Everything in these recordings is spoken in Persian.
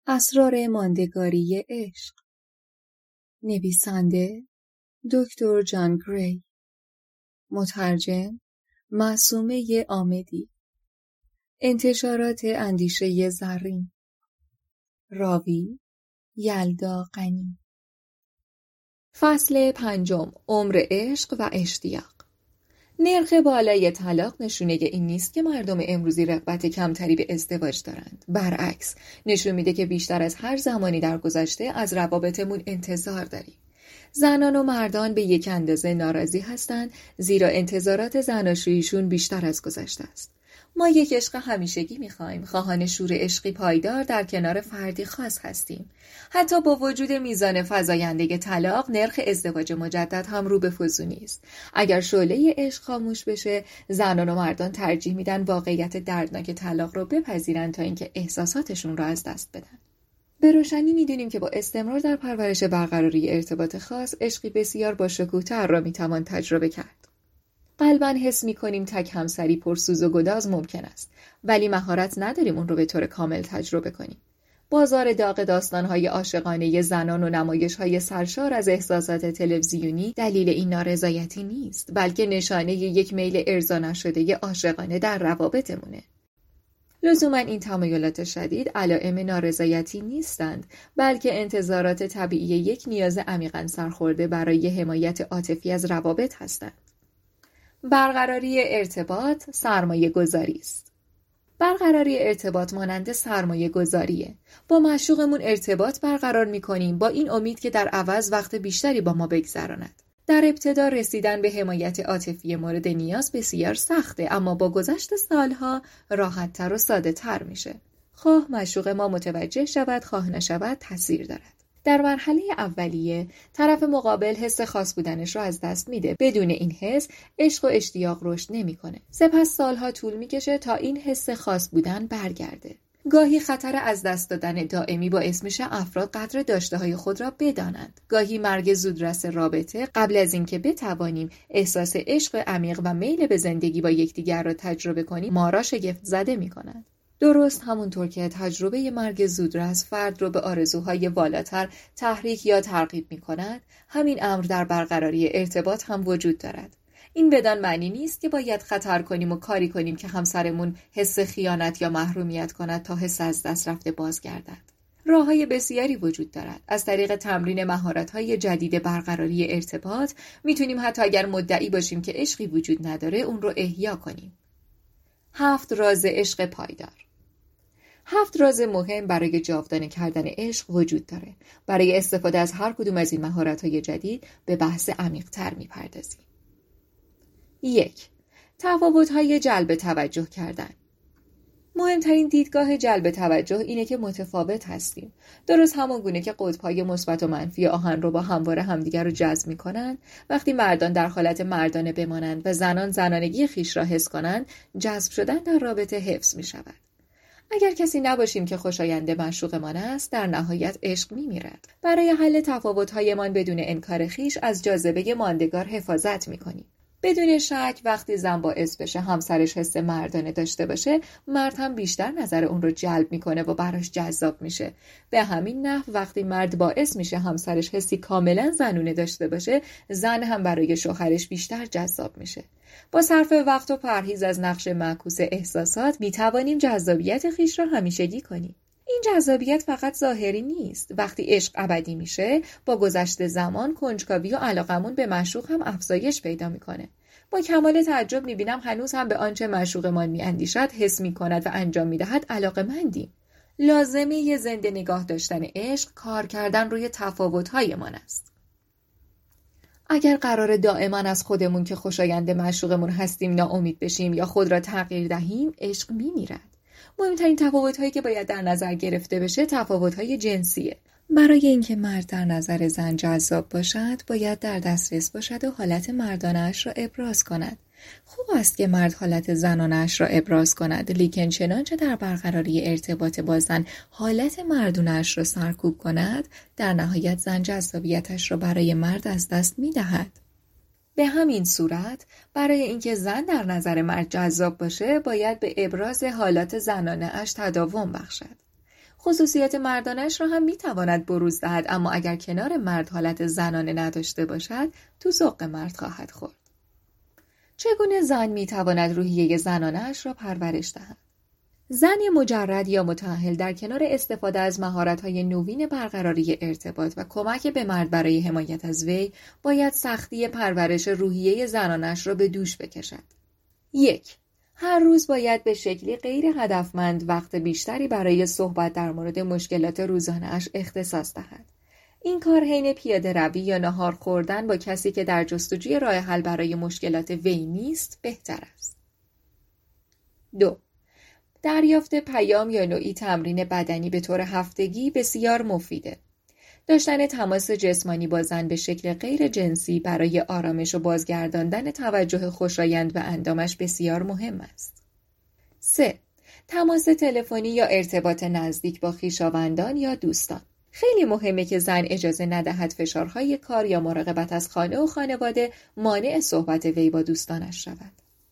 اسرار ماندگاری عشق. نویسنده دکتر جان گری. مترجم معصومه عامدی. انتشارات اندیشه زرین. راوی یلدا غنی. فصل 5. عمر عشق و اشتیاق. نرخ بالای طلاق نشونه این نیست که مردم امروزی رغبت کمتری به ازدواج دارند. برعکس، نشون میده که بیشتر از هر زمانی در گذشته از روابطمون انتظار داریم. زنان و مردان به یک اندازه ناراضی هستند، زیرا انتظارات زناشوییشون بیشتر از گذشته است. ما یک عشق همیشگی می‌خوایم، خواهان شور عشقی پایدار در کنار فردی خاص هستیم. حتی با وجود میزان فزاینده طلاق، نرخ ازدواج مجدد هم رو به فزونی است. اگر شعله عشق خاموش بشه، زنان و مردان ترجیح میدن واقعیت دردناک طلاق رو بپذیرن تا اینکه احساساتشون رو از دست بدن. به روشنی میدونیم که با استمرار در پرورش برقراری ارتباط خاص، عشقی بسیار با شکوه‌تر را میتوان تجربه کرد. قلباً حس می‌کنیم تک همسری پرسوز و گداز ممکن است، ولی مهارت نداریم اون رو به طور کامل تجربه کنیم. بازار داغ داستان‌های عاشقانه زنان و نمایش‌های سرشار از احساسات تلویزیونی دلیل این نارضایتی نیست، بلکه نشانه یک میل ارضا نشده عاشقانه در روابطمونه. لزوماً این تمایلات شدید علائم نارضایتی نیستند، بلکه انتظارات طبیعی یک نیاز عمیقاً سرخورده برای حمایت عاطفی از روابط هستند. برقراری ارتباط سرمایه گذاری است. برقراری ارتباط مانند سرمایه گذاریه. با معشوقمون ارتباط برقرار می‌کنیم با این امید که در عوض وقت بیشتری با ما بگذراند. در ابتدا رسیدن به حمایت عاطفی مورد نیاز بسیار سخته، اما با گذشت سالها راحت‌تر و ساده‌تر میشه. خواه معشوق ما متوجه شود، خواه نشود تأثیر دارد. در مرحله اولیه طرف مقابل حس خاص بودنش رو از دست میده. بدون این حس عشق و اشتیاق رشد نمیکنه. سپس سالها طول میکشه تا این حس خاص بودن برگرده. گاهی خطر از دست دادن دائمی باعث میشه افراد قدر داشته‌های خود را بدانند. گاهی مرگ زودرس رابطه قبل از اینکه بتوانیم احساس عشق عمیق و میل به زندگی با یکدیگر را تجربه کنیم ما را شگفت زده میکنند. درست همونطور که تجربه مرگ زودرس فرد رو به آرزوهای والاتر تحریک یا ترغیب می کند، همین امر در برقراری ارتباط هم وجود دارد. این بدان معنی نیست که باید خطر کنیم و کاری کنیم که همسرمون حس خیانت یا محرومیت کند تا حس از دست رفته بازگردد. راه‌های بسیاری وجود دارد. از طریق تمرین مهارت‌های جدید برقراری ارتباط میتونیم حتی اگر مدعی باشیم که عشقی وجود نداره اون رو احیا کنیم. 7 راز عشق پایدار. 7 راز مهم برای جاودانه کردن عشق وجود داره. برای استفاده از هر کدوم از این مهارت‌های جدید به بحث عمیق‌تر می‌پردازیم. 1. تفاوت‌های جلب توجه کردن. مهمترین دیدگاه جلب توجه اینه که متفاوت هستیم. درست همان گونه که قطب‌های مثبت و منفی آهن‌ربا همواره همدیگر رو جذب می‌کنند، وقتی مردان در حالت مردانه بمانند و زنان زنانگی خویش را حس کنند، جذب شدن در رابطه حفظ می‌شود. اگر کسی نباشیم که خوشایند معشوقمان است، در نهایت عشق می‌میرد. برای حل تفاوت‌هایمان بدون انکار خویش از جاذبه ماندگار حفاظت می‌کنیم. بدون شک وقتی زن باعث بشه همسرش حس مردانه داشته باشه، مرد هم بیشتر نظر اون رو جلب میکنه و براش جذاب میشه. به همین نحو وقتی مرد باعث میشه همسرش حسی کاملا زنونه داشته باشه، زن هم برای شوهرش بیشتر جذاب میشه. با صرف وقت و پرهیز از نقش معکوس احساسات میتوانیم جذابیت خویش را همیشگی کنیم. این جذابیت فقط ظاهری نیست. وقتی عشق ابدی میشه، با گذشت زمان کنجکاوی و علاقمون به معشوق هم افزایش پیدا میکنه. با کمال تعجب میبینم هنوز هم به آنچه معشوقمان میاندیشد، حس میکند و انجام میدهد علاقه‌مندیم. لازمه زنده نگاه داشتن عشق کار کردن روی تفاوت‌هایمان است. اگر قرار دائما از خودمون که خوشایند معشوقمون هستیم ناامید بشیم یا خود را تغییر دهیم، عشق میمیرد. مهمترین تفاوت‌هایی که باید در نظر گرفته بشه تفاوت‌های جنسیه. برای اینکه مرد در نظر زن جذاب باشد، باید در دسترس باشد و حالت مردانه‌اش را ابراز کند. خوب است که مرد حالت زنانه‌اش را ابراز کند، لیکن چنانچه در برقراری ارتباط با زن حالت مردانه‌اش را سرکوب کند، در نهایت زن جذابیتش را برای مرد از دست می‌دهد. به همین صورت برای اینکه زن در نظر مرد جذاب باشه باید به ابراز حالات زنانه اش تداوم بخشد. خصوصیات مردانش را هم میتواند بروز دهد، اما اگر کنار مرد حالت زنانه نداشته باشد تو ذوق مرد خواهد خورد. چگونه زن میتواند روحیه زنانش را پرورش دهد؟ زن مجرد یا متأهل در کنار استفاده از مهارت‌های نوین برقراری ارتباط و کمک به مرد برای حمایت از وی، باید سختی پرورش روحیه زنانش را به دوش بکشد. 1. هر روز باید به شکلی غیر هدفمند وقت بیشتری برای صحبت در مورد مشکلات روزانه‌اش اختصاص دهد. این کار حین پیاده روی یا نهار خوردن با کسی که در جستجوی راه حل برای مشکلات وی نیست بهتر است. 2. دریافت پیام یا نوعی تمرین بدنی به طور هفتگی بسیار مفیده. داشتن تماس جسمانی با زن به شکل غیر جنسی برای آرامش و بازگرداندن توجه خوشایند به اندامش بسیار مهم است. 3. تماس تلفنی یا ارتباط نزدیک با خویشاوندان یا دوستان. خیلی مهمه که زن اجازه ندهد فشارهای کار یا مراقبت از خانه و خانواده مانع صحبت وی با دوستانش شود.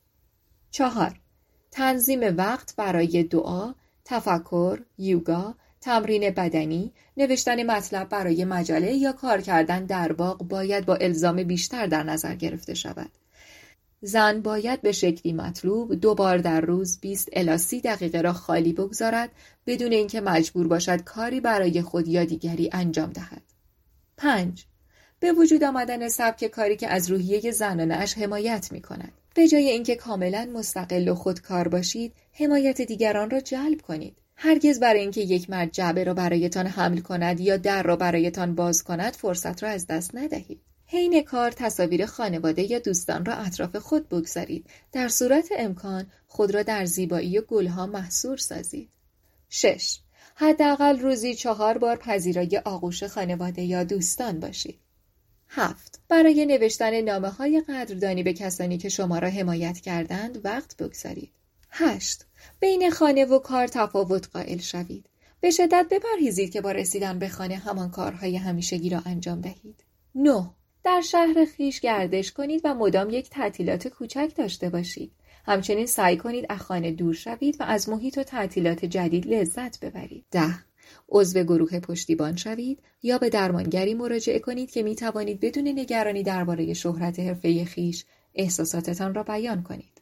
4. تنظیم وقت برای دعا، تفکر، یوگا، تمرین بدنی، نوشتن مطلب برای مجله یا کار کردن در باغ باید با الزام بیشتر در نظر گرفته شود. زن باید به شکلی مطلوب 2 بار در روز 20 الی 30 دقیقه را خالی بگذارد بدون اینکه مجبور باشد کاری برای خود یا دیگری انجام دهد. 5. به وجود آمدن سبک کاری که از روحیه زنانه‌اش حمایت می‌کند. به جای اینکه کاملا مستقل و خودکار باشید، حمایت دیگران را جلب کنید. هرگز برای اینکه یک مرد جعبه را برایتان حمل کند یا در را برایتان باز کند فرصت را از دست ندهید. حین کار تصاویر خانواده یا دوستان را اطراف خود بگذارید. در صورت امکان خود را در زیبایی و گلها محصور سازید. 6. حداقل روزی 4 بار پذیرای آغوش خانواده یا دوستان باشید. 7. برای نوشتن نامه‌های قدردانی به کسانی که شما را حمایت کردند وقت بگذارید. 8. بین خانه و کار تفاوت قائل شوید. به شدت بپرهیزید که با رسیدن به خانه همان کارهای همیشگی را انجام دهید. 9. در شهر خویش گردش کنید و مدام یک تعطیلات کوچک داشته باشید. همچنین سعی کنید از خانه دور شوید و از محیط و تعطیلات جدید لذت ببرید. 10. عضو گروه پشتیبان شوید یا به درمانگری مراجعه کنید که می توانید بدون نگرانی درباره شهرت حرفه‌ای خویش احساساتتان را بیان کنید.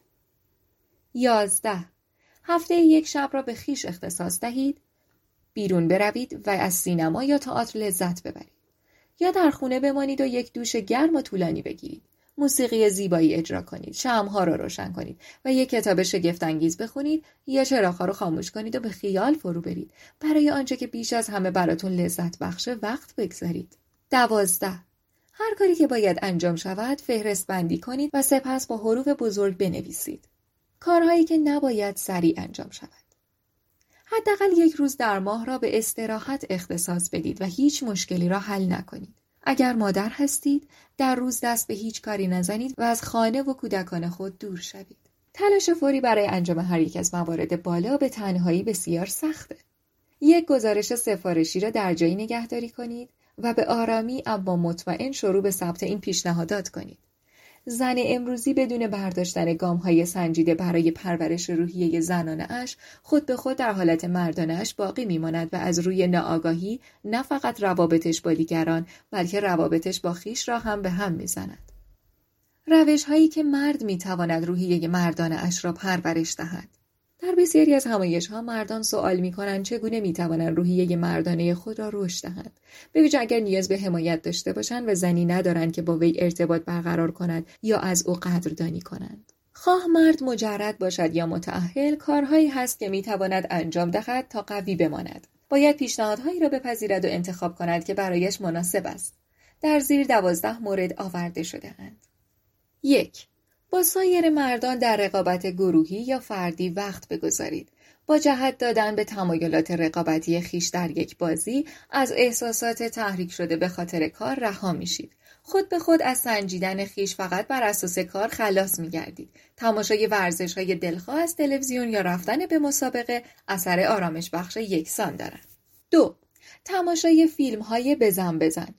11. هفته 1 شب را به خویش اختصاص دهید. بیرون بروید و از سینما یا تئاتر لذت ببرید. یا در خانه بمانید و یک دوش گرم و طولانی بگیرید. موسیقی زیبایی اجرا کنید، شمع‌ها را روشن کنید و یک کتاب شگفت‌انگیز بخونید یا چراغ‌ها را خاموش کنید و به خیال فرو برید. برای آنچه که بیش از همه براتون لذت بخشه وقت بگذارید. 12. هر کاری که باید انجام شود فهرست بندی کنید و سپس با حروف بزرگ بنویسید. کارهایی که نباید سریع انجام شود. حداقل 1 روز در ماه را به استراحت اختصاص بدید و هیچ مشکلی را حل نکنید. اگر مادر هستید، در روز دست به هیچ کاری نزنید و از خانه و کودکان خود دور شوید. تلاش فوری برای انجام هر یک از موارد بالا به تنهایی بسیار سخته. یک گزارش سفارشی را در جایی نگهداری کنید و به آرامی اما مطمئن شروع به ثبت این پیشنهادات کنید. زن امروزی بدون برداشتن گام‌های سنجیده برای پرورش روحیه زنانه‌اش خود به خود در حالت مردانه‌اش باقی می‌ماند و از روی ناآگاهی نه فقط روابطش با دیگران بلکه روابطش با خویش را هم به هم می‌زند. روش‌هایی که مرد می‌تواند روحیه مردانه‌اش را پرورش دهد. در بسیاری از همایش‌ها مردان سوال می‌کنند چگونه می‌توانند روحیه مردانه خود را رشد دهند، به ویژه اگر نیاز به حمایت داشته باشند و زنی ندارند که با وی ارتباط برقرار کند یا از او قدردانی کنند. خواه مرد مجرد باشد یا متأهل، کارهایی هست که می‌تواند انجام دهد تا قوی بماند. باید پیشنهادهایی را بپذیرد و انتخاب کند که برایش مناسب است. در زیر 12 مورد آورده شده‌اند. 1. با سایر مردان در رقابت گروهی یا فردی وقت بگذارید. با جهت دادن به تمایلات رقابتی خویش در یک بازی، از احساسات تحریک شده به خاطر کار رها میشید. خود به خود از سنجیدن خویش فقط بر اساس کار خلاص می‌گردید. تماشای ورزش‌های دلخواه از تلویزیون یا رفتن به مسابقه اثر آرامش بخش یکسان دارند. 2. تماشای فیلم‌های بزن.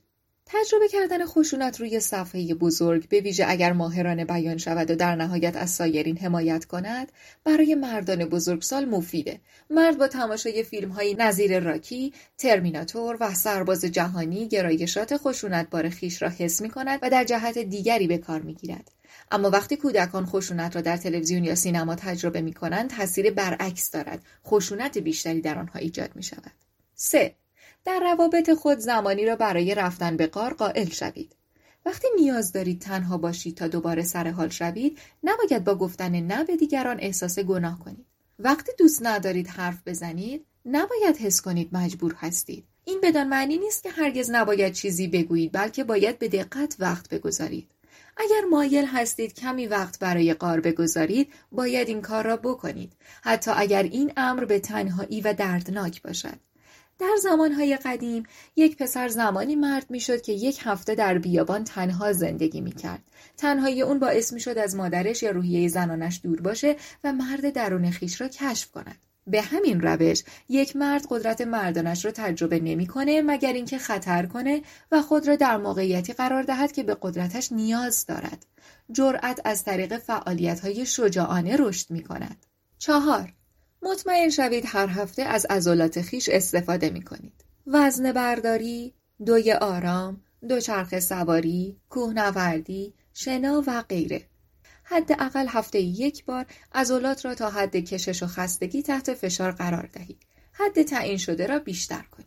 تجربه کردن خشونت روی صفحه بزرگ، به ویژه اگر ماهرانه بیان شود و در نهایت از سایرین حمایت کند، برای مردان بزرگسال مفیده. مرد با تماشای فیلم‌های نظیر راکی، ترمیناتور و سرباز جهانی گرایشات خشونتبار خویش را حس می‌کند و در جهت دیگری به کار می‌گیرد. اما وقتی کودکان خشونت را در تلویزیون یا سینما تجربه می‌کنند، تأثیر برعکس دارد. خشونت بیشتری در آنها ایجاد می‌شود. 3. در روابط خود زمانی را برای رفتن به غار قائل شوید. وقتی نیاز دارید تنها باشید تا دوباره سر حال شوید، نباید با گفتن نه به دیگران احساس گناه کنید. وقتی دوست ندارید حرف بزنید، نباید حس کنید مجبور هستید. این بدان معنی نیست که هرگز نباید چیزی بگویید، بلکه باید به دقت وقت بگذارید. اگر مایل هستید کمی وقت برای غار بگذارید، باید این کار را بکنید، حتی اگر این امر به تنهایی و دردناک باشد. در زمانهای قدیم، یک پسر زمانی مرد میشد که 1 هفته در بیابان تنها زندگی میکرد. تنهایی اون باعث میشد از مادرش یا روحیه زنانش دور باشه و مرد درون خویش را کشف کند. به همین روش، یک مرد قدرت مردانش را تجربه نمیکنه مگر اینکه خطر کنه و خود را در موقعیتی قرار دهد که به قدرتش نیاز دارد. جرأت از طریق فعالیت‌های شجاعانه رشد میکند. 4. مطمئن شوید هر هفته از عضلات خویش استفاده می کنید. وزن برداری، دوی آرام، دوچرخه سواری، کوهنوردی، شنا و غیره. حداقل هفته 1 بار عضلات را تا حد کشش و خستگی تحت فشار قرار دهید. حد تعیین شده را بیشتر کنید.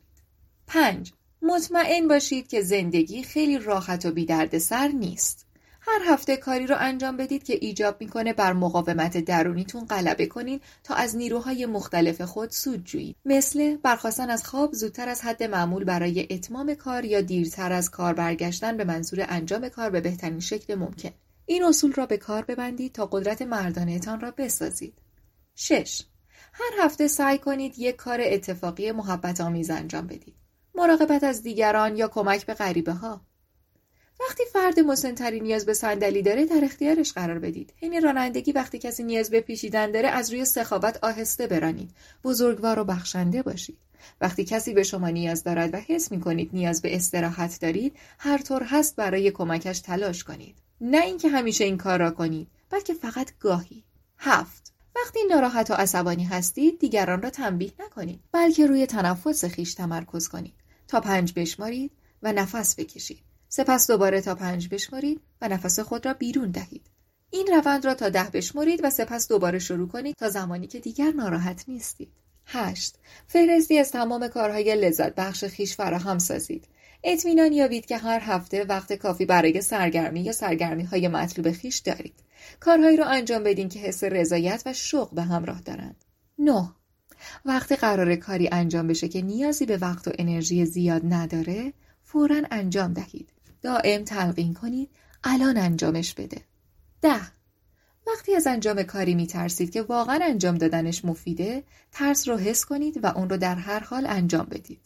5. مطمئن باشید که زندگی خیلی راحت و بی دردسر نیست. هر هفته کاری رو انجام بدید که ایجاب میکنه بر مقاومت درونیتون غلبه کنید تا از نیروهای مختلف خود سود جویید. مثل برخاستن از خواب زودتر از حد معمول برای اتمام کار یا دیرتر از کار برگشتن به منظور انجام کار به بهترین شکل ممکن. این اصول را به کار ببندید تا قدرت مردانه‌تان را بسازید. 6. هر هفته سعی کنید یک کار اتفاقی محبت آمیز انجام بدید. مراقبت از دیگران یا کمک به غریبه‌ها. وقتی فرد مسن‌تری نیاز به صندلی داره، در اختیارش قرار بدید. حین رانندگی وقتی کسی نیاز به پیچیدن داره، از روی سخاوت آهسته برانید. بزرگوار و بخشنده باشید. وقتی کسی به شما نیاز دارد و حس می‌کنید نیاز به استراحت دارید، هر طور هست برای کمکش تلاش کنید. نه اینکه همیشه این کار را کنید، بلکه فقط گاهی. 7. وقتی ناراحت و عصبانی هستید، دیگران را تنبیه نکنید، بلکه روی تنفس خویش تمرکز کنید. تا 5 بشمارید و نفس بکشید. سپس دوباره تا 5 بشمارید و نفس خود را بیرون دهید. این روند را تا 10 بشمارید و سپس دوباره شروع کنید تا زمانی که دیگر ناراحت نیستید. 8. فهرستی از تمام کارهای لذت بخش خویش فراهم سازید. اطمینان یابید که هر هفته وقت کافی برای سرگرمی یا سرگرمی‌های مطلوب خویش دارید. کارهایی را انجام بدین که حس رضایت و شوق به همراه دارند. 9. وقتی قرار کاری انجام بشه که نیازی به وقت و انرژی زیاد نداره، فوراً انجام دهید. دائم تلقین کنید الان انجامش بده. 10. وقتی از انجام کاری میترسید که واقعا انجام دادنش مفیده، ترس رو حس کنید و اون رو در هر حال انجام بدید.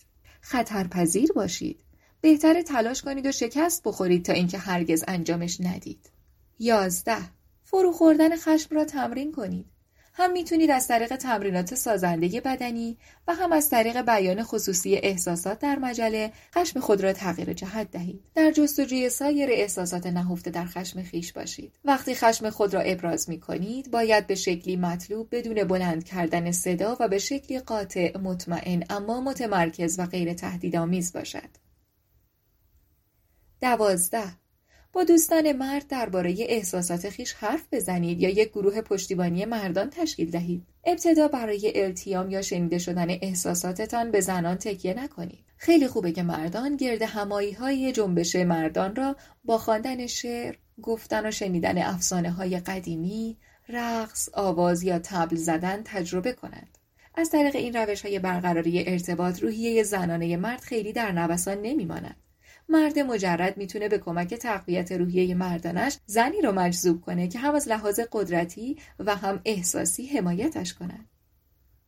خطرپذیر باشید. بهتره تلاش کنید و شکست بخورید تا اینکه هرگز انجامش ندید. 11. فرو خوردن خشم را تمرین کنید. هم میتونید از طریق تمرینات سازنده بدنی و هم از طریق بیان خصوصی احساسات در مجله خشم خود را تغییر جهت دهید. در جستجوی سایر احساسات نهفته در خشم خویش باشید. وقتی خشم خود را ابراز میکنید، باید به شکلی مطلوب بدون بلند کردن صدا و به شکلی قاطع، مطمئن اما متمرکز و غیر تهدیدآمیز باشد. 12. با دوستان مرد درباره احساسات خویش حرف بزنید یا یک گروه پشتیبانی مردان تشکیل دهید. ابتدا برای التیام یا شنیده شدن احساساتتان به زنان تکیه نکنید. خیلی خوبه که مردان گرد همایی‌های جنبش مردان را با خواندن شعر، گفتن و شنیدن افسانه‌های قدیمی، رقص، آواز یا طبل زدن تجربه کنند. از طریق این روش‌های برقراری ارتباط، روحیه زنانه مرد خیلی در نوسان نمی‌ماند. مرد مجرد میتونه به کمک تقویت روحیه مردانش زنی رو مجذوب کنه که هم از لحاظ قدرتی و هم احساسی حمایتش کنند.